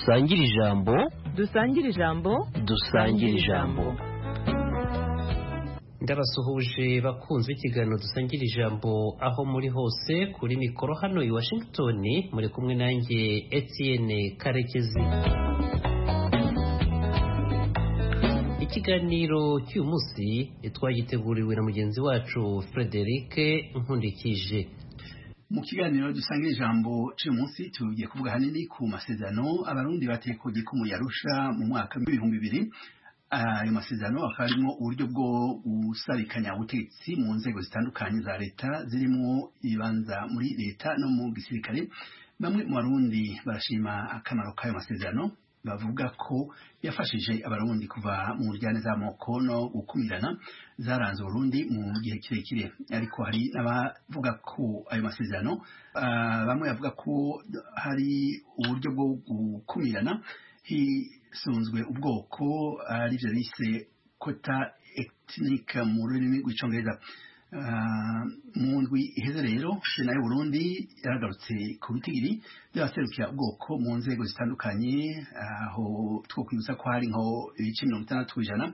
dusangire ijambo dusangire ijambo. Ndabasuhuje bakunze ikiganiro dusangira ijambo aho muri hose kuri mikoro hano i Washington muri kumwe nanjye Etienne Karekezi. Ikiganiro cy'uyu munsi twagiteguriwe na mugenzi wacu Frederic Nkundikije. Mu kiganiro dusangira ijambo cy'uyu munsi tugiye kuvuga hanini ku masezerano abarundi bateye ku gikumu yarusha mu mwaka wa 2000. Ayo masezerano akaba arimo uburyo bwo gusarikanya ubutegetsi mu nzego zitandukanye za leta zirimo ibibanza muri leta no mu gisirikare. Bamwe mu barundi barashima akamaro k'ayo masezerano, bavuga ko yafashije abarundi kuva mu njyane z'amoko no gukumirana zaranze Burundi mu gihe kirekire. Ariko hari n'abavuga ko ayo masezerano bamwe bavuga ko hari uburyo bwo gukumirana hisunzwe ubwoko, arivyo bise quota ethnique mu rurimi rw'icongereza. Mu ndwi iheze rero Sena y'u Burundi yaragarutse ku bitigiri by'abaserukira ubwoko mu nzego zitandukanye, aho twokwibutsa ko hari nko ibice 60%,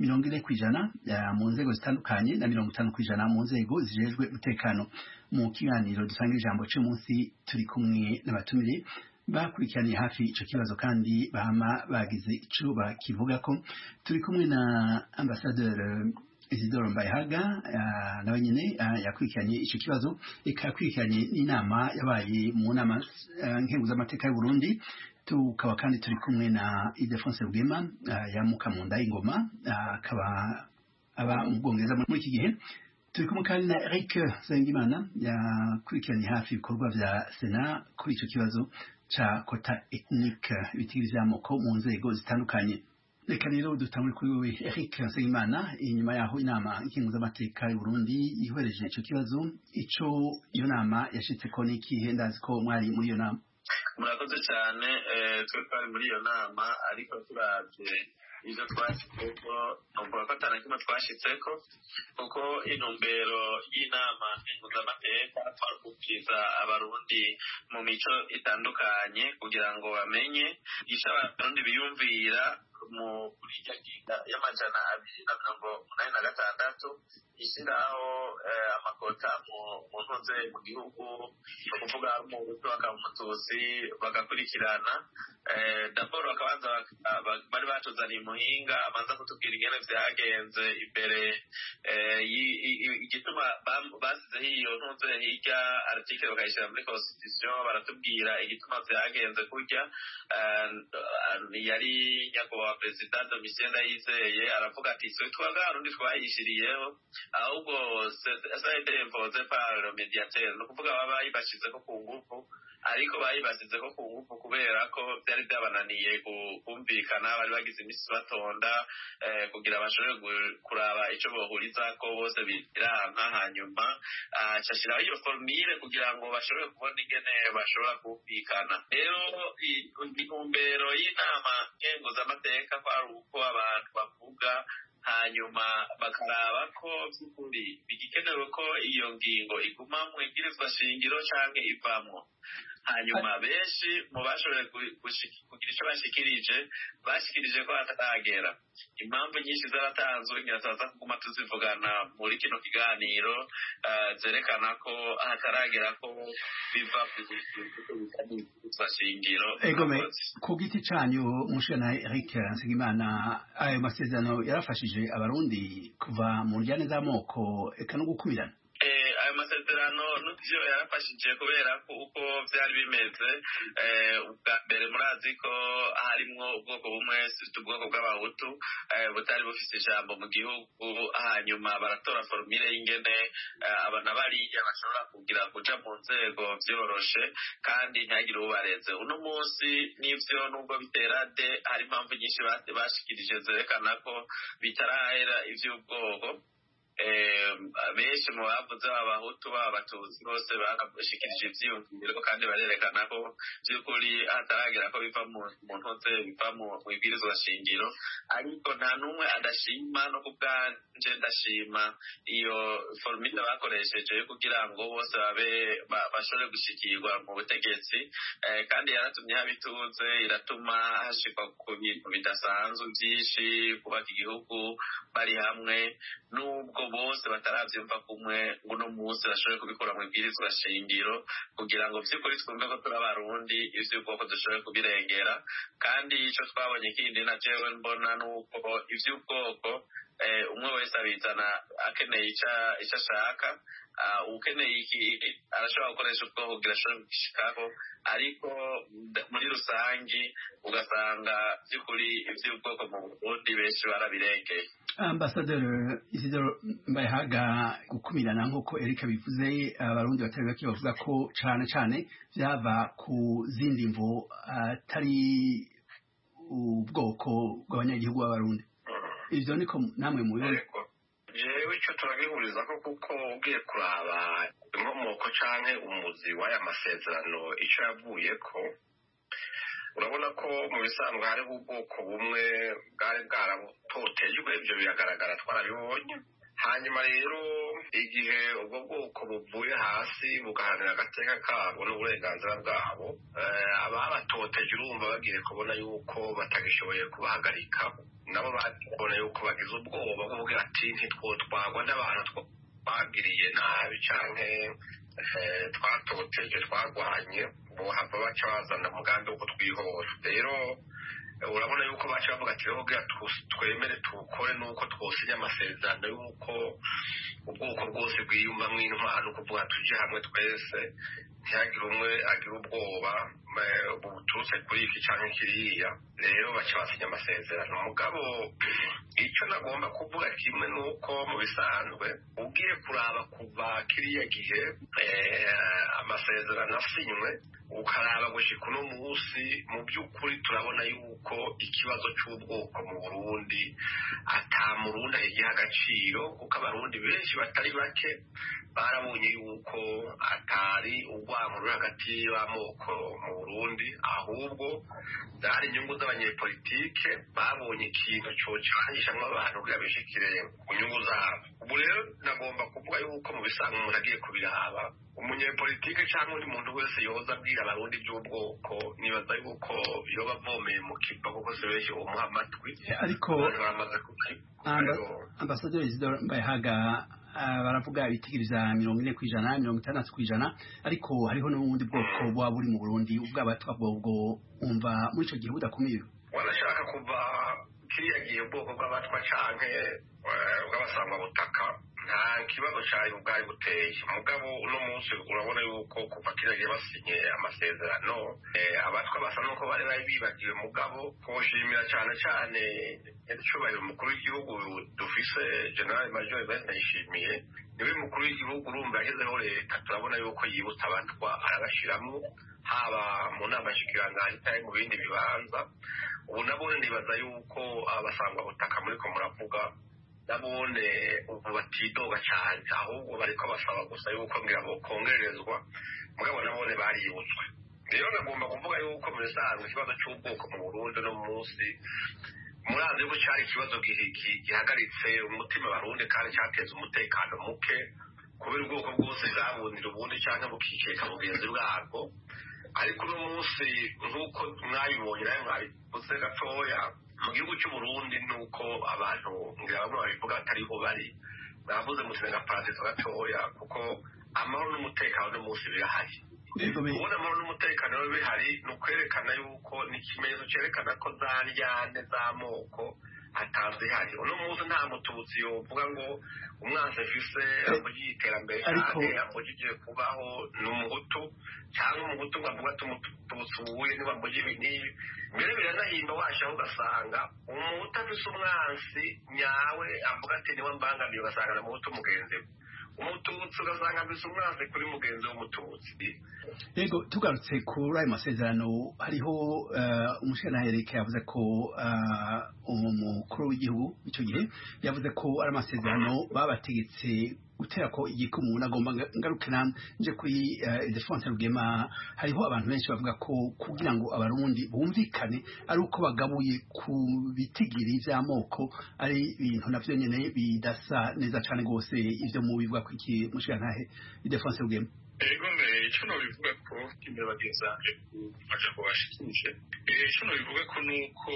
40% mu nzego zitandukanye na 50% mu nzego zijejwe umutekano. Mu kiganiro dusangira ijambo cy'uyu munsi turi kumwe n'abatumire bakurikiraniye hafi ico kibazo kandi bama bagize ico bakivuga ko. Turi kumwe na Ambassadeur Isidore Mbayahaga nawe nyene yakurikiranye ico kibazo, ikakurikiranye n'inama yabaye mu nama nkenguzamateka y'u Burundi. Tukaba kandi turi kumwe na Ildefonse Rugema yamuka mu nda y'ingoma, akaba aba mu Bwongereza muri iki gihe. Turi kumwe kandi na Eric Nsengimana yakurikiranye hafi ibikorwa vya Sena kuri ico kibazo cha quota ethnique, bitigiri vy'amoko mu nzego zitandukanye. Reka rero dutangure kuri wewe Eric Nsengimana. Inyuma yaho inama nkenguzamateka y'u Burundi yihereje ico kibazo, ico iyo nama yashitseko n'ikihe? Ndazi ko mwari muri iyo nama. Murakoze cyane. Twe twari muri iyo nama, ariko turavye ivyo twashitseko numva ko atana kimwe twashitseko, kuko intumbero y'inama nkenguzamateka twari kubwiza abarundi mu mico itandukanye kugira ngo bamenye ico abarundi biyumvira muri irya ginga y'amajana 286 ishyiraho amakota mu ntuze mu gihugu, no kuvuga mu Hutu bakaba Umututsi bagakurikirana. D'abord bakabanza bari batuzaniye umuhinga abanza kutubwira ingene vyagenze imbere igituma basizeho iyo ntuze hirya article bakayishyira muri constitution, baratubwira igituma vyagenze kurya. Yari nyakubahwa Perezida Domitien Ndayizeye aravuga ati twe twagarundi twayishiriyeho, ahubwo ça a été imposé par le médiateur, no kuvuga baba bayibashizeko ku ngufu, ariko bayibashizeko ku ngufu kubera ko byari byabananiye kumvikana. Bari bagize imisi batonda kugira bashobore kuraba ico bohuriza ko bose biranka, hanyuma cashiraho iyo formule kugira ngo bashobore kubona ingene bashobora kumvikana. Rero intumbero y'inama nkenguzamateka kwari uko abantu bavuga, hanyuma bakaraba ko by'ukuri bigikenewe ko iyo ngingo iguma mu ibwirizwa shingiro canke ivamwo. Hanyuma benshi mu bashoboye kugira ico bashikirije ko hataragera. Impamvu nyinshi zaratanzwe ngirasaza kuguma tuzivugana muri kino kiganiro, zerekana ko hataragera ko biva ku ibwirizwa shingiro. Ku giti canyu mushana Eric Nsengimana, ayo masezerano yarafashije abarundi kuva mu njyane z'amoko eka no gukumirana? Ayo masezerano n'ivyo yarafashije kubera ko uko vyari bimeze, ubwa mbere murazi ko harimwo ubwoko bumwe, ubwoko bw'abahutu butari bufise ijambo mu gihugu. Hanyuma baratora formule y'ingene abana bariya bashobora kugira kuja mu nzego vyoroshe kandi ntihagire ubareze. Uno munsi n'ivyo nubwo biterade, hari impamvu nyinshi bashikirije zerekana ko bitarahera ivy'ubwoko. benshi mu bavuze abahutu b'abatutsi bose bakashikirije ivyiyumviro kandi barerekana ko by'ukuri hataragera ko biva mu ntoze biva mu ibwirizwa shingiro, ariko nta n'umwe adashima no kubwanje ndashima iyo formule bakoresheje kugira ngo bose bashobore gushikirwa mu butegetsi, kandi yaratumye habituze, iratuma hashikwa ku bintu bidasanzwe byinshi, kubaka igihugu bari hamwe, nubwo bose bataravyumva kumwe ngo uno munsi bashobore kubikora mu ibwirizwa shingiro kugira ngo vy'ukuri twumve ko turi abarundi, ivy'ubwoko dushobore kubirengera. Kandi ico twabonye kindi na jewe mbona nuko ivy'ubwoko umwe wese abizana akeneye ico ashaka, ukeneye iki arashobora gukoresha ubwoko kugira ashobore gushikaho, ariko muri rusangi ugasanga by'ukuri ivy'ubwoko mu Burundi benshi barabirengeye. Ambasaderi Isidore Mbayahaga, gukumirana nk'uko Eric bivuze, abarundi batari bake bavuga ko cane vyava ku zindi mvo atari ubwoko bw'abanyagihugu b'abarundi. Ivyo niko namwe mubibona? Jewe ico turabihuriza ko kuko ugiye kuraba inkomoko canke umuzi w'aya masezerano ico yavuyeko, urabona ko mu bisanzwe hariho ubwoko bumwe bwari bwaratotejwe, ivyo biragaragara twarabibonye. Hanyuma rero igihe ubwo bwoko buvuye hasi bugaharanira agateka kabo n'uburenganzira bwabo, ababatoteje urumva bagiye kubona yuko batagishoboye kubahagarika, nabo babona yuko bagize ubwoba bwo kuvuga ati ntitwotwagwa n'abantu twagiriye nabi canke twatoteje twagwanye, bohava baca bazana umugambi wo kutwihora. Rero urabona yuko baca bavuga ati rero twemere tuwukore nuko twosinya amasezerano yuko ubwoko bwose bwiyumvamwo intwaro, kuvuga tuje hamwe twese, ntihagire umwe agira ubwoba buturutse kuri iki canke kiriya. Rero baca basinya amasezerano. Mugabo ico nagomba kuvuga kimwe nuko mu bisanzwe ugiye kuraba kuva kiriya gihe amasezerano asinywe ukaraba gushika uno munsi, mu by'ukuri turabona yuko ikibazo c'ubwoko mu Burundi ata murundi ahigiha agaciro, kuko abarundi benshi batari bake barabonye yuko atari urwango ruri hagati y'amoko mu Burundi, ahubwo zari inyungu z'abanyepolitike babonye ikintu cocanishamwo abantu kugira bishikire ku nyungu zabo. Ubu rero nagomba kuvuga yuko mu bisanzwe umuntu agiye kubiraba, umunyepolitike cyangwa undi muntu wese yoza abwira abarundi by'ubwoko, nibaza yuko iyo bavomeye mu kiva kuko si benshi umuha amatwi, ariko baramaze Ambasaderi Isidore Mbayahaga baravuga ibitigiriza 40%, 60%, ariko hariho n'ubundi bwoko bwa buri mu Burundi ubw'abatwa bwo umva muri ico gihe budakumira. Wanashaka kuva kiriya gihe ubwoko bw'abatwa canke bw'abasangwa butaka nta kibazo cyari ubwari buteye. Mugabo uno munsi urabona yuko kuva kiriya gihe basinye amasezerano, abatwa basa nuko bari bibagiwe. Mugabo twoshimira cane nyacubahiro umukuru w'igihugu dufise General Major Evariste Ndayishimiye, niwe mukuru w'igihugu urumva yagezeho leta, turabona yuko yibutsa abatwa arabashiramwo, haba mu nama nshikiranganji cyangwa mu bindi bibanza. Ubu nabone nibaza yuko abasangwa butaka muriko muravuga nabone ubu batidoga cyane, ahubwo bariko basaba gusa yuko ngira ngo kongerezwa, mugabo nabone baributswe. Rero nagomba kuvuga yuko mu bisanzwe ikibazo c'ubwoko mu Burundi no munsi murazi ko cyari ikibazo gihagaritse umutima Barundi kandi cyateza umutekano muke, kubera ubwoko bwose bwabundira ubundi cyangwa bukikeka mugenzi bwabwo. Ariko uno munsi nk'uko mwabibonye nawe mwabivuze gatoya, mu gihugu cy'u Burundi nuko abantu ngira bamwe babivuga atariho bari, bavuze muti nga paradizo gatoya, kuko amahoro n'umutekano no munsi birahari. Ubona amahoro n'umutekano bihari ni ukwerekana yuko ni ikimenyetso cyerekana ko za ndyane z'amoko atazihari. Uno munsi nta mututsi yovuga ngo umwansi afise amugiye iterambere cyane, amugiye kubaho ni umuhutu, cyangwa umuhutu ngo avuga ati umututsi uwuye niba amugiye ibi n'ibi. Mbere biranahimba washaho ugasanga umuhutu afise umwansi nyawe avuga ati niwe mbangamiye, ugasanga na muhutu mugenzi we. umututsi ugasanga afise umwansi kuri mugenzi w'umututsi. Yego, tugarutse kuri ayo masezerano hariho umushikiranganji yavuze ko umukuru w'igihugu icyo gihe yavuze ko ari amasezerano babategetse gutera ko igikumu nagomba ngaruke nje kuri Ildefonse Rugema. Hariho abantu benshi bavuga ko kugira ngo abarundi bumvikane ari uko bagabuye ku bitigiri vy'amoko, ari ibintu navyo nyene bidasa neza cane gose. Ivyo mu bivuga ko iki mushikiranganji Ildefonse Rugema? Ego icyo nobivuga ko imbere bagenzanje ku majambo bashikije, icyo nobivuga ko nuko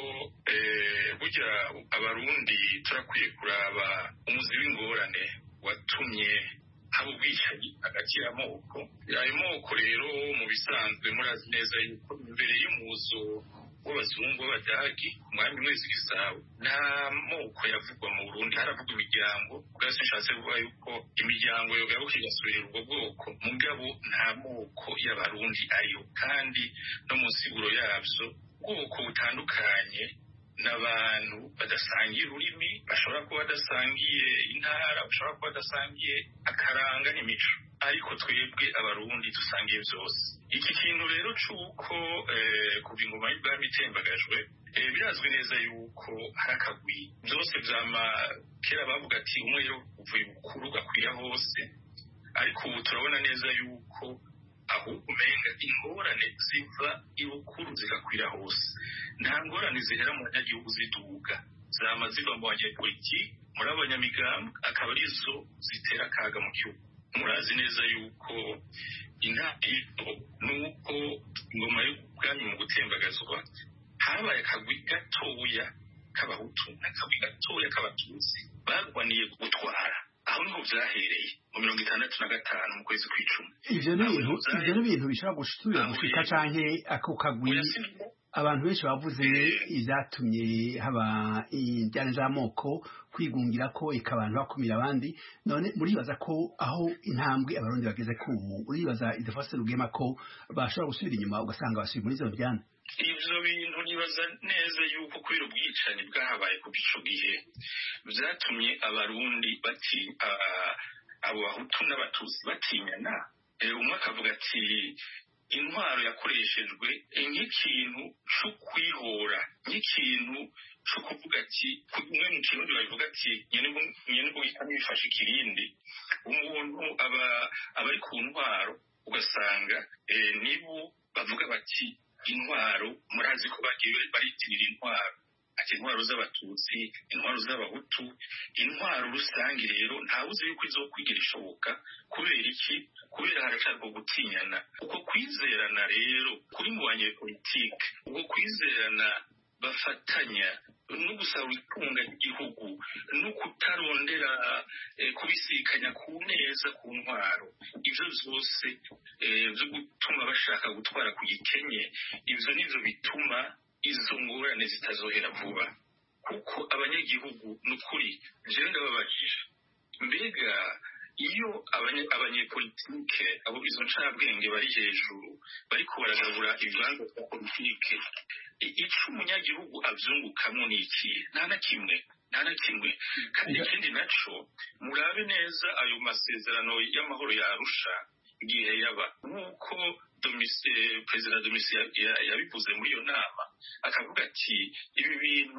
burya abarundi turakwiye kuraba umuzi w'ingorane watumye haba ubwicanyi hagati y'amoko. Ayo moko rero mu bisanzwe murazi neza yuko imbere y'umuzo w'abazungu b'abadagi umwami mwezi Gisabo nta moko yavugwa mu Burundi, haravugwa imiryango. Ubwase nshatse kuvuga yuko imiryango yogaruka igasubirira ubwo bwoko, mugabo nta moko y'abarundi ariyo, kandi no mu nsiguro yavyo ubwoko butandukanye n'abantu badasangiye ururimi, bashobora kuba badasangiye intara, bashobora kuba badasangiye akaranga n'imico, ariko twebwe abarundi dusangiye byose. Iki kintu rero c'uko kuva ingoma y'ubwami itembagajwe, birazwi neza yuko hari akagwi. Byose vyama kera bavuga ati umwero uvuye bukuru ugakwira hose, ariko ubu turabona neza yuko aho umenga ingorane ziva ibukuru zigakwira hose. Nta ngorane zihera mu banyagihugu ziduga, zama ziva mu banyepolitiki, muri abanyamigambi, akaba arizo zitera akaga mu gihugu. Murazi neza yuko intangiriro nuko ingoma y'ubwami mu gutembagazwa habaye akagwi gatoya k'abahutu n'akagwi gatoya k'abatutsi barwaniye gutwara. Aho niho vyahereye mu 1965 mu kwezi kw'icumi. Ivyo ni ibintu bishobora gushika canke ako kagwi abantu benshi bavuze ivyatumye haba injyana z'amoko kwigungira ko ikabantu bakumira abandi. None muribaza ko aho intambwe abarundi bageze ko uribaza Ildefonse Rugema ko bashobora gusubira inyuma ugasanga basubiye muri izo njyana? Ivyo bintu nibaza neza yuko kubera ubwicanyi bwahabaye ku ico gihe vyatumye abarundi abo bahutu n'abatutsi batinyana. Umwe akavuga ati intwaro yakoreshejwe nk'ikintu co kwihora, nk'ikintu co kuvuga ati umwe mu kirundi bavuga ati nyene guhita n'ibifashe ikirindi. Umuntu aba ari ku ntwaro ugasanga nibo bavuga bati intwaro, murazi ko bagiye baritirira intwaro, ati intwaro z'abatutsi, intwaro z'abahutu, intwaro rusange. Rero ntawuzi yuko izokwigira ishoboka. Kubera iki? Kubera haracarwa gutinyana. Uko kwizerana rero kuri mu banyepolitike, uko kwizerana bafatanya no gusaba itunga ry'igihugu no kutarondera kubisikanya ku neza ku ntwaro, ivyo vyose vyo gutuma bashaka gutwara ku gikenye, ivyo nivyo bituma izo ngorane zitazohera vuba. Kuko abanyagihugu n'ukuri jewe ndababajije, mbega iyo abanyepolitike abo izo ncabwenge bari hejuru bariko baragabura ibibanza vya politike, ico umunyagihugu avyungukamwo ni iki? Nta na kimwe. Kandi ikindi naco, murabe neza ayo masezerano y'amahoro ya Arusha igihe yaba, nk'uko Perezida Domitien yabivuze muri iyo nama, akavuga ati ibi bintu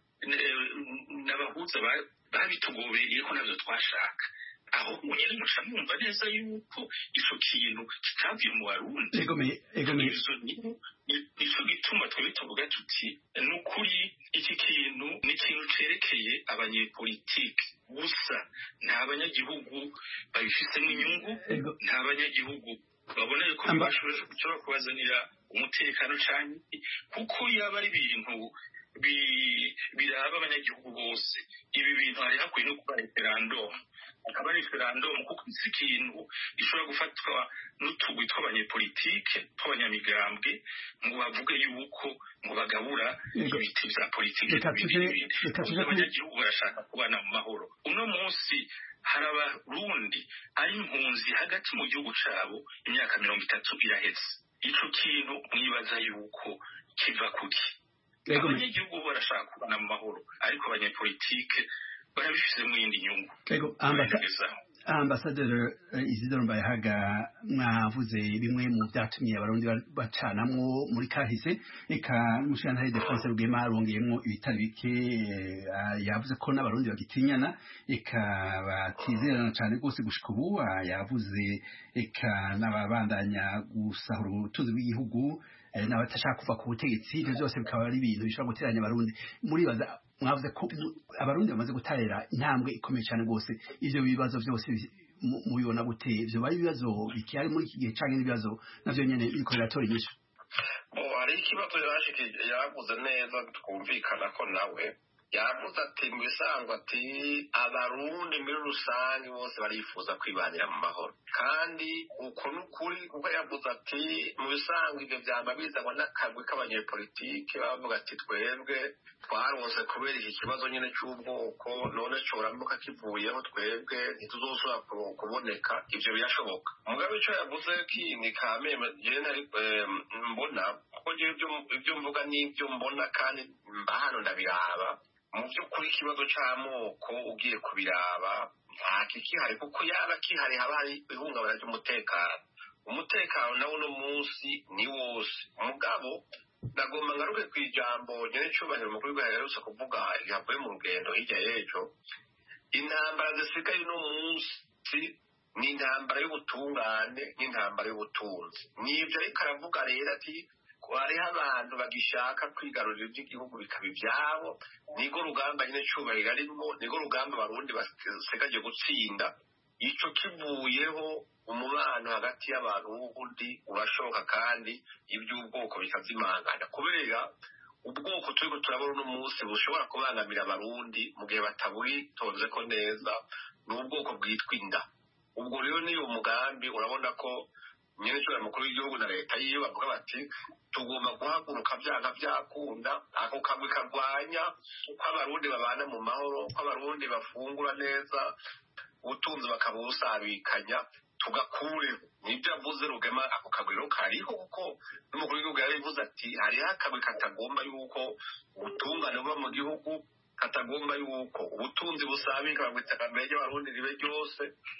n'abahuza babitugobereye ko navyo twashaka. Aho nyene muca mwumva neza yuko ico kintu kitavuye mu Barundi. Nico gituma twebwe tuvuga tuti n'ukuri iki kintu ni ikintu cerekeye abanyepolitike gusa, nta banyagihugu babifisemo inyungu, nta banyagihugu babona yuko bashobora kubazanira umutekano canke, kuko yaba ari ibintu biraba abanyagihugu bose, ibi bintu hari hakwiye no kuba referendum. Akaba ari referendum kuko si ikintu gishobora gufatwa n'utugwi tw'abanyepolitike tw'abanyamigambwe ngo bavuge yuko ngo bagabura ibiti vya politike. Abanyagihugu barashaka kubana mu mahoro. Uno munsi hari abarundi ari impunzi hagati mu gihugu cabo imyaka 30 iraheze. Ico kintu mwibaza yuko kiva kuki? Abanyagihugu barashaka kubana mu mahoro, ariko abanyepolitike barabifise mu yindi nyungu. Ambassadeur Isidore Mbayahaga mwavuze bimwe mu byatumye abarundi bacanamwo muri kahise eka n'umushikirantahe Defonse Rugema arongeyemwo ibitari bike yavuze ko n'abarundi bagitinyana eka batizerana cyane rwose gushika ubu yavuze eka n'ababandanya gusahura ubutunzi bw'igihugu n'abatashaka kuva ku butegetsi ibyo byose bikaba ari ibintu bishobora guteranya abarundi muribaza mwavuze ko abarundi bamaze gutarera intambwe ikomeye cyane rwose ivyo bibazo byose mubibona gute ivyo bari ibibazo bikiyari muri iki gihe canke n'ibibazo navyo nyene biriko biratora inyishu hari ikibazo yavuze neza twumvikana ko nawe yavuze ati mu bisanzwe ati abarundi muri rusange bose barifuza kwibanira mu mahoro kandi uko n'ukuri kuko yavuze ati mu bisanzwe ibyo byaba bizanwa n'akagwi k'abanyepolitike bavuga ati twebwe twaronse kubera iki kibazo nyine cy'ubwoko none corambuka kivuyeho twebwe ntituzosubira kuboneka ivyo birashoboka mugabe ico yavuze kindi kameme jene mbona kuko ibyo mvuga n'ibyo mbona kandi mbahano ndabiraba mu by'ukuri ikibazo c'amoko ugiye kubiraba nta kikihari kuko yaba kihari haba hari ihungabana ry'umutekano umutekano nawo uno munsi ni wose mugabo nagomba ngaruke kw'ijambo nyene cubahiro mukuru bwaherutse kuvuga yavuye mu rugendo hirya y'ejo intambara zisigaye uno munsi ni intambara y'ubutungane n'intambara y'ubutunzi nivyo ariko aravuga rero ati hariho abantu bagishaka kwigarurira iby'igihugu bikaba ibyabo nigo rugamba nyine cubahiro arimo nigo rugamba abarundi basigaje gutsinda ico kivuyeho umubano hagati y'abantu wundi urashoboka kandi iby'ubwoko bikazimangana kubera ubwoko turiko turabona uno munsi bushobora kubangamira abarundi mu gihe batabutonze ko neza n'ubwoko bwitwa inda ubwo rero niyo mugambi urabona ko nyene cyo mukuru w'igihugu na leta yiyo bavuga bati tugomba guhaguruka byanga byakunda ako kagwi karwanya uko abarundi babana mu mahoro uko abarundi bafungura neza ubutunzi bakabusabikanya tugakure nibyo yavuze Rugema ako kagwiro kariho kuko n'umukuru w'igihugu yabivuze ati hariho akagwi katagomba yuko ubutungane buba mu gihugu katagomba yuko ubutunzi busabika bagwitaka mbere y'abarundi ribe ryose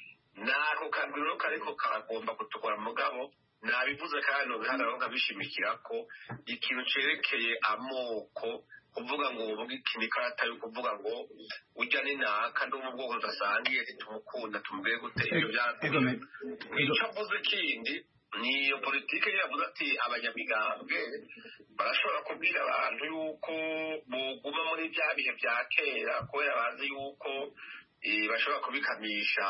nako kagwiro kariko kagomba kutukora mugabo nabivuze kandi nobihararo nkabishimikira ko ikintu cerekeye amoko kuvuga ngo uvuga ikintu karata yo kuvuga ngo ujya ninaka ndo mu bwoko tudasangiye tumukunda tumubwiye gutera ibyo byakuye icyo avuze kindi niyo politike yavuze ati abanyamigambwe barashobora kubwira abantu yuko boguma muri bya bihe bya kera kubera bazi yuko bashobora kubikamisha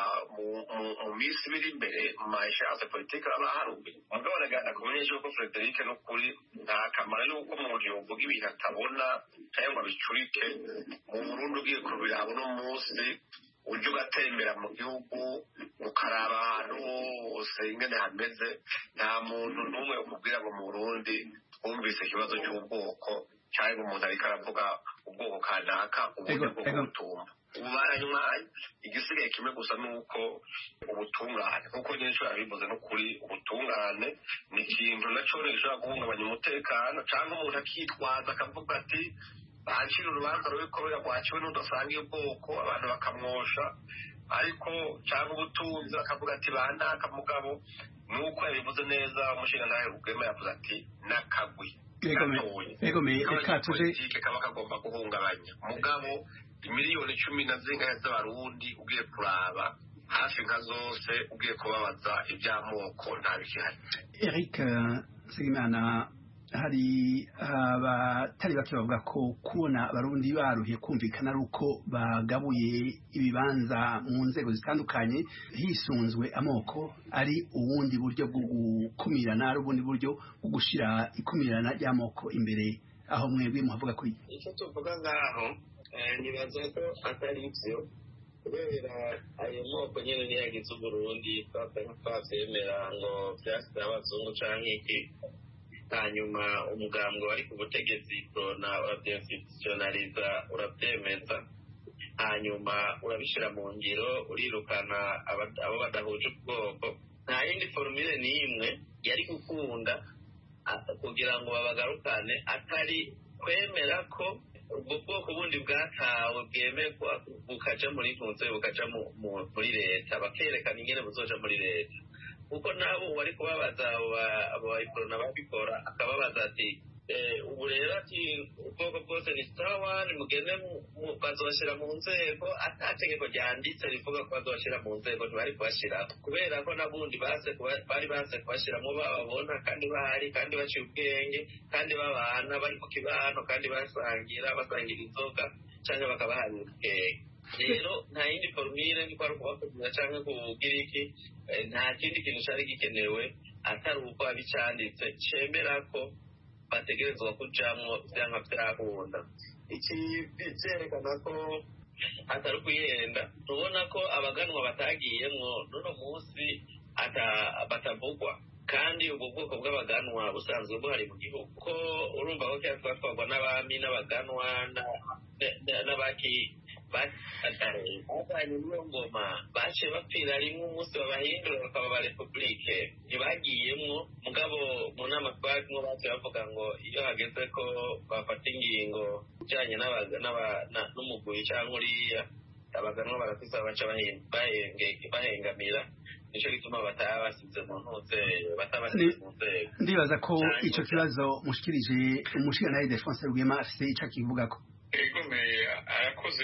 mu minsi biri imbere mu mashyirahamwe politiki aba harubi mugabo nagana kumenyesha yuko Frederic n'ukuri nta kamaro yuko umuntu yovuga ibintu atabona cyangwa ngo abicurike mu Burundi ugiye kubiraba uno munsi ujya ugatembera mu gihugu ukaraba ahantu hose ingene hameze nta muntu n'umwe ukubwira ngo mu Burundi twumvise ikibazo cy'ubwoko cyangwa umuntu ariko aravuga ubwoko kanaka uburyo bwo gutumba ubaranywaye igisigaye kimwe gusa nuko ubutungane kuko nyinshi barabivuze n'ukuri ubutungane ni ikintu naco gishobora guhungabanya umutekano cyangwa umuntu akitwaza akavuga ati bancira urubanza rw'ikorera rwaciwe n'udasangiye ubwoko abantu bakamwosha ariko cyangwa ubutunzi bakavuga ati banaka mugabo nuko yabivuze neza umushingantahe Rugema yavuze ati nakagwi politike kaba kagomba guhungabanya mugabo imiliyoni 10 z'abarundi ugiye kuraba hafi nka zose ugiye kubabaza iby'amoko nta bikihari. Eric Nsengimana hari abatari bake bavuga ko kubona abarundi baruhiye kumvikana ari uko bagabuye ibibanza mu nzego zitandukanye hisunzwe amoko ari ubundi buryo bwo gukumirana ari ubundi buryo bwo gushira ikumirana ry'amoko imbere aho mwebwe muhavuga kuri icyo tuvuga ngaho nibaza ko atari byo kubera ayo moko nyine niyagize Uburundi twavyemera ngo vyasize abazungu canke iki hanyuma umugambwe wari ku butegetsi corona urabyinstitutionaliza urabyemeza hanyuma urabishira mu ngiro urirukana abo badahuje ubwoko nta yindi formule n'imwe yari gukunda kugira ngo babagarukane atari kwemera ko ubwo bwoko bundi bwatawe bwemekwa bukaja muri ntuze bukaja muri leta bakerekana ingene buzoja muri leta kuko nabo wari kubabaza abo bayikorona babikora akababaza ati ubu rero ati ubwoko bwose ni sawa nimugende bazoshyira mu nzego atategeko ryanditse rivuga ko bazoshyira mu nzego ntibari kubashyira kubera ko nabundi bari baze kubashyiramo bababona kandi bahari kandi baciye ubwenge kandi babana bari ku kibano kandi basangira inzoga cyangwa bakabaharira ubwenge rero nta yindi formule niko ari kubakoresha cyangwa kugira iki nta kindi kintu cyari gikenewe atari uko abicanditse cemera ko bategerezwa kujamwo vyanga vyakunda iki byerekana ko atari kuyenda tubona ko abaganwa batagiyemwo n'uno munsi batavugwa kandi ubwo bwoko bw'abaganwa busanzwe buhari mu gihugu ko urumva ko cyatwatwarwa n'abami n'abaganwa n'abaki batanye niyo ngoma baciye bapfira rimwe umunsi babahindura bakaba ba repubulike ntibagiyemwo mugabo mu nama twarimo baciye bavuga ngo iyo hageze ko bafata ingingo ijanye n'umugwi cyangwa uriya abaganwa barafise baca bahengamira nico gituma batabasize mu ntuze ndibaza ko ico kibazo mushikirije umushikirana Ildefonse Rwema afise ico akivugako egomeye arakoze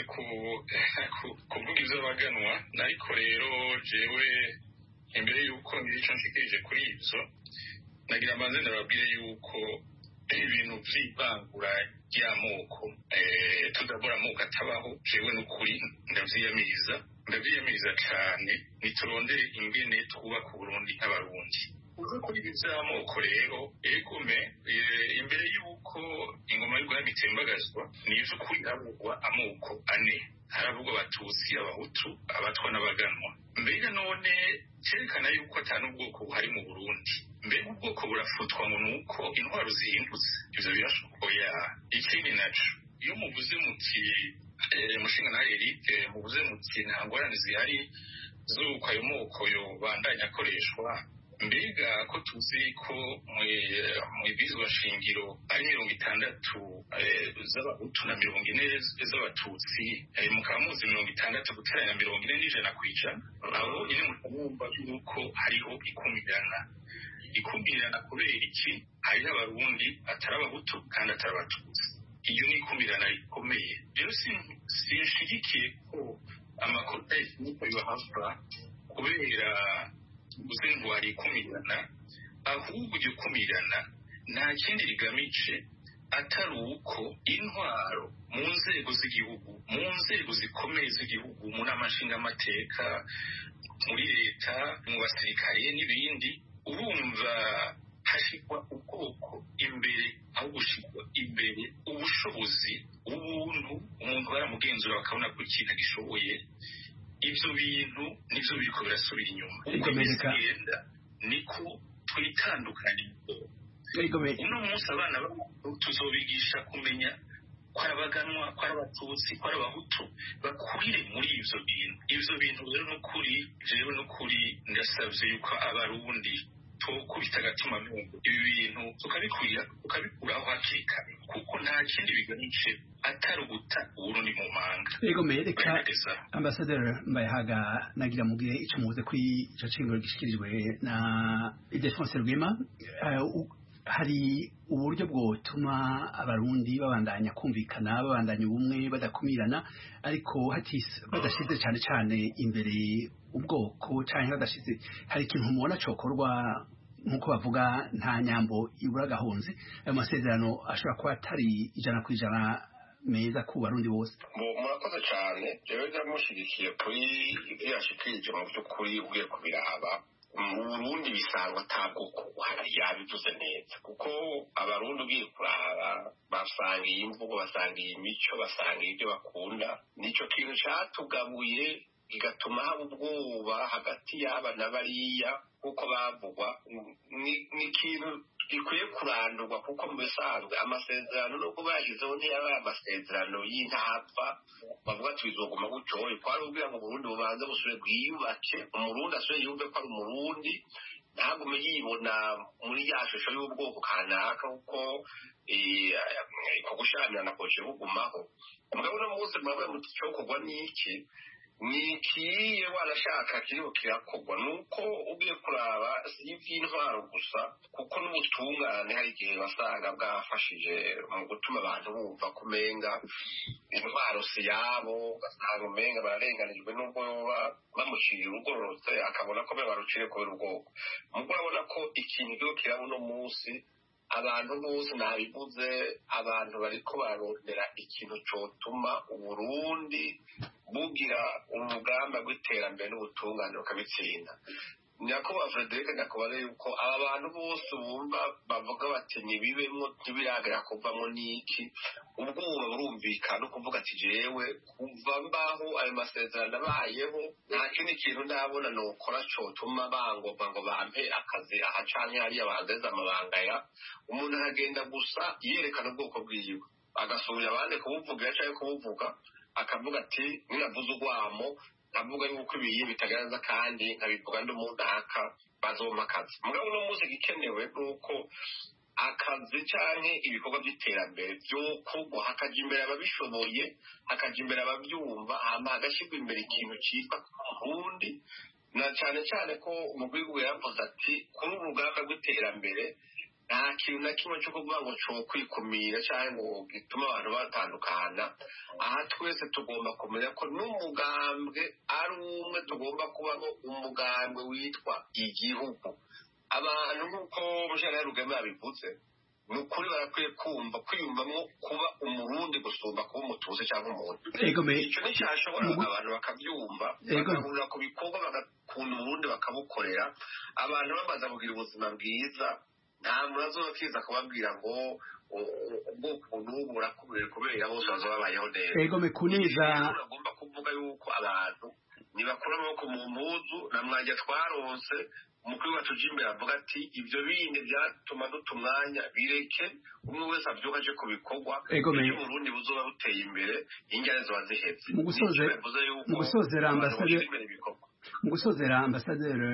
kuvuga ivy'abaganwa ariko rero jewe imbere y'uko ngico nshikirije kuri ivyo nagira mbanze ndababwire yuko ibintu vy'ivangura ry'amoko tudabura amoko atabaho jewe n'ukuri ndavyiyamiriza cane niturondere ingene twubaka Uburundi nk'abarundi uzi kuri ibi vy'amoko rero egome imbere y'uko ingoma y'Urwanda itembagazwa ni ivy'ukuri havugwa amoko ane haravugwa Abatutsi Abahutu Abatwa n'Abaganwa mbega none cerekana yuko atari ubwoko buhari mu Burundi mbega ubwoko burafutwa ngo nuko intwaro zihindutse ivyo birashoboya ikindi naco iyo muvuze muti mushinga na Eric muvuze muti nta ngorane zihari z'uko ayo moko yobandanya akoreshwa mbega ko tuzi ko mw'ibizwa shingiro ari 60 z'Abahutu na 40 z'Abatutsi mukaba muzi 60 guteranya 40 n'ijana kw'ijana aho iri mutamwumva yuko hariho ikumirana kubera iki hariho Abarundi atari Abahutu kandi atari Abatutsi iyo ni ikumirana rikomeye rero sinshigikiye ko amakota y'iniko yohava kubera uzengo hari ikumirana ahubwo iryo kumirana nta kindi rigamije atari uko intwaro mu nzego z'igihugu mu nzego zikomeye z'igihugu mu nama nshingamateka muri leta mu basirikare n'ibindi urumva hashikwa ubwoko imbere aho gushikwa imbere ubushobozi ubuntu umuntu baramugenzura bakabona ko ikintu gishoboye ivyo bintu nivyo biriko birasubira inyuma uko bigenda niko twitandukanye uno munsi abana tuzobigisha kumenya ko Abaganwa ko Abatutsi ko Abahutu bakurire muri ivyo bintu rero n'ukuri jewe n'ukuri ndasavye yuko Abarundi tukubita agatima mungu ibi bintu tukabikuraho hakiri kare kuko nta kindi bigamije atari uguta Uburundi mu manga yego mereka Ambassador Mbayahaga nagira mubwire ico muvuze kuri ico cingiro gishikirijwe na Ildefonse Rwema hari uburyo bwotuma Abarundi babandanya kumvikana babandanya ubumwe badakumirana ariko badashize cyane imbere ubwoko cyangwa badashize hari ikintu mubona cokorwa nkuko bavuga nta nyambo ibura gahunze ayo masezerano ashobora kuba atari 100% meza ku Barundi bose murakoze cyane jewe ndamushigikiye kuri ivyo yashikirije mu by'ukuri ugiye kubiraba mu Burundi bisangwa atabwoko buhari yabivuze neza kuko Abarundi ugiye kuraba basanga iyi mvugo basanga iyi mico basanga ibyo bakunda nico kintu cyatugabuye igatuma haba ubwoba hagati y'aba na bariya kuko bavugwa ni ikintu gikwiye kurandurwa kuko mu bisanzwe amasezerano nubwo bayashyizeho ntiyabaye amasezerano y'intapfa bavuga tubizoguma gutyo kwari ubwira ngo Burundi bubanze busubire bwiyubake umurundi asubire yumve ko ari umurundi ntagume yibona muri ya shusho y'ubwoko kanaka kuko ko gushamirana koje bugumaho mugabo no munsi mwabaye mu cyokorwa n'iki nikiye warashaka kiriho kirakorwa nuko ugiye kuraba si ivy'intwaro gusa kuko n'ubutungane hari igihe basanga bwafashije mu gutuma abantu bumva kumenga intwaro si yabo ugasanga umenga bararenganijwe n'ubwo bamuciye urugororotse akabona ko baruciye kubera ubwoko mugo urabona ko ikintu kiho kiraba uno munsi abantu bose nabivuze abantu bariko barondera ikintu cotuma Uburundi bugira urugamba rw'iterambere n'ubutungane bukabitsinda Nyakubahwa Frederic ndakubaza yuko aba bantu bose bumva bavuga bati ntibibemwo ntibiragera kuvamwo n'iki ubwoba burumvikana kuvuga ati jewe kuva mbaho ayo masezerano abayeho nta kindi kintu ndabona nokora cotuma bangomba ngo bampe akazi aha canke hariya bageze amabanga ya umuntu aragenda gusa yerekana ubwoko bwiwe agasubira abandi kubuvugira canke kubuvuga akavuga ati ninavuze urwamo navuga yuko ibiye bitagaragaza kandi nkabivuga ndi umuntu aka bazoma akazi mugabo uno munsi gikenewe nuko akazi canke ibikorwa by'iterambere byokorwa hakaja imbere ababishoboye hakaja imbere ababyumva hama hagashyirwa imbere ikintu cyitwa Burundi na cyane cyane ko umugwigu yavuze ati kuri urugamba rw'iterambere nta kintu na kimwe cyo kuvuga ngo cyo kwikumira cyangwa ngo gituma abantu batandukana aha twese tugomba kumenya ko n'umugambwe ari umwe tugomba kubaho umugambwe witwa igihugu abantu nk'uko Mushana Rugema yabivuze ni ukuri barakwiye kumva kwiyumvamo kuba umurundi gusumba kuba umutuzi cyangwa umuntu icyo nticyashobora abantu bakabyumva bagahurira ku bikorwa bagakunda uburundi bakabukorera abantu bamaze kugira ubuzima bwiza nta murazo bakiza kubabwira ngo ubwoko n'ubu burakubwira kubera bose bazoba babayeho neza agomba kuvuga yuko abantu nibakura amaboko mu mpuzu na mwajya twaronse umukuru wacu Jimbe avuga ati ibyo bindi byatuma duta umwanya bireke umwe wese abyuka aje ku bikorwa iyo Burundi buzoba buteye imbere ingane zoba zihetse mu gusozera ambasaderi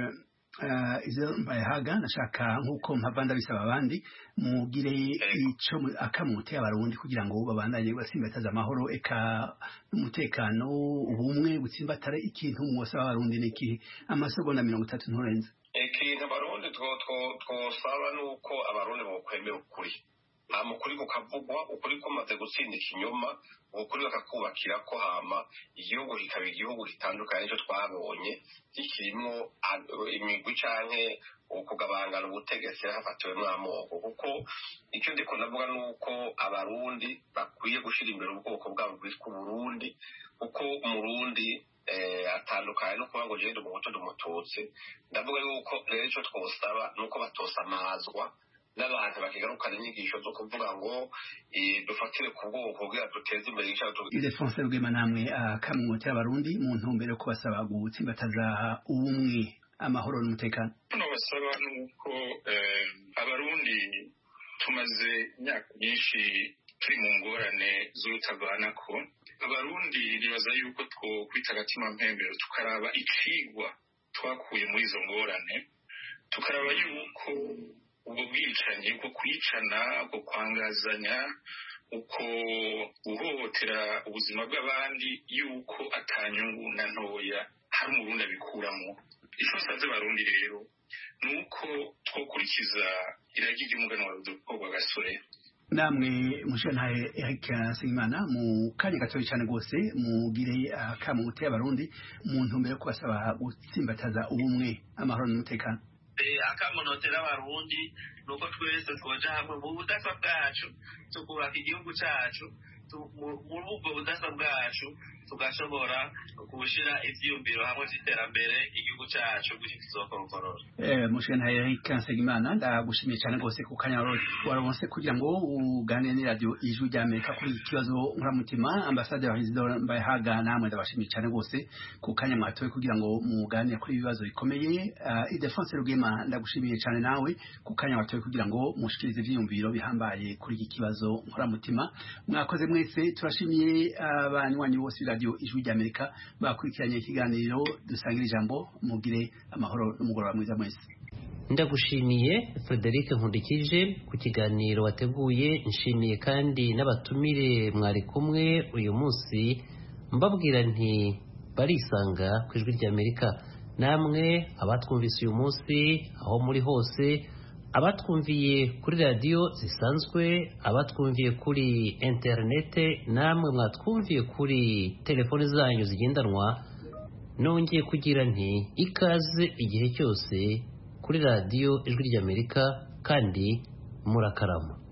Izel Mbayahaga nashaka nkuko mpava ndabisaba abandi mugire ico akamute abarundi kugira ngo babandanye basimbataza amahoro eka n'umutekano ubumwe butsimbatare ikintu mwose abarundi niki amasegonda 30 nturenze ikintu abarundi twosaba nuko abarundi bokwemera ukuri nta mukuri kukavugwa ukuri kumaze gutsinda ikinyoma ukuri bakakubakira ko hama igihugu kikaba igihugu gitandukanye nicyo twabonye kikirimo imigwi canke ukugabangana ubutegetsi hafatiwemwo amoko kuko icyo ndiko ndavuga nuko abarundi bakwiye gushira imbere ubwoko bwabo bwitwa Uburundi kuko umurundi atandukanye no kuba ngo jende umuhutu ndumututsi ndavuga yuko rero icyo twosaba nuko batosamazwa n'abantu bakigarukana inyigisho zo kuvuga ngo dufatire ku bwoko kugira duteze imbere icyaha Ildefonse Rugema namwe akamwote abarundi mu ntumbero yo kubasaba gutsimbataza ubumwe amahoro n'umutekano basaba nuko abarundi tumaze imyaka myinshi turi mu ngorane z'urutavanako abarundi nibaza yuko twokwita agatima mpembero tukaraba icigwa twakuye muri izo ngorane tukaraba yuko ubwo bwicanyi bwo kwicana bwo kwangazanya uko guhohotera ubuzima bw'abandi yuko atanyungu na ntoya hari umurundi abikuramo icyo nsabye abarundi rero ni uko twokurikiza iragi ry'umuganwa Rudolfo Rwagasore namwe Mushantahe Eric Nsengimana mu kanya gatoya cyane rwose mugire akamute y'abarundi mu ntumbero yo kubasaba gutsimbataza ubumwe amahoro n'umutekano akamunotera abarundi nuko twese twoja hamwe mu budasa bwacu tukubaka igihugu cyacu muri ubwo budasa bwacu tugashobora gushira ivyiyumviro hamwe vy'iterambere igihugu cyacu kizokorora Mushantahe Eric Nsengimana ndagushimiye cyane rwose ku kanya waronse kugira ngo uganire ni radio Ijwi ry'Amerika kuri iki kibazo nkuramutima Ambassadeur Isidore Mbayahaga namwe ndabashimiye cyane rwose ku kanya mwatoye kugira ngo muganire kuri ibibazo bikomeye Ildefonse Rugema ndagushimiye cyane nawe ku kanya watoye kugira ngo mushikirize ivyiyumviro bihambaye kuri iki kibazo nkuramutima mwakoze mwese turashimiye abanywanyi bose radio Ijwi ry'Amerika bakurikiranye ikiganiro dusangira ijambo mugire amahoro n'umugoroba mwiza mwese ndagushimiye Frederic Nkundikije ku kiganiro wateguye, nshimiye kandi n'abatumire mwari kumwe uyu munsi, mbabwira nti barisanga ku ijwi ry'Amerika. Namwe abatwumvise uyu munsi aho muri hose, abatwumviye kuri radiyo zisanzwe, abatwumviye kuri interinete, namwe mwatwumviye kuri telefoni zanyu zigendanwa, nongeye kugira nti ikaze igihe cyose kuri radiyo ijwi ry'Amerika kandi murakarama.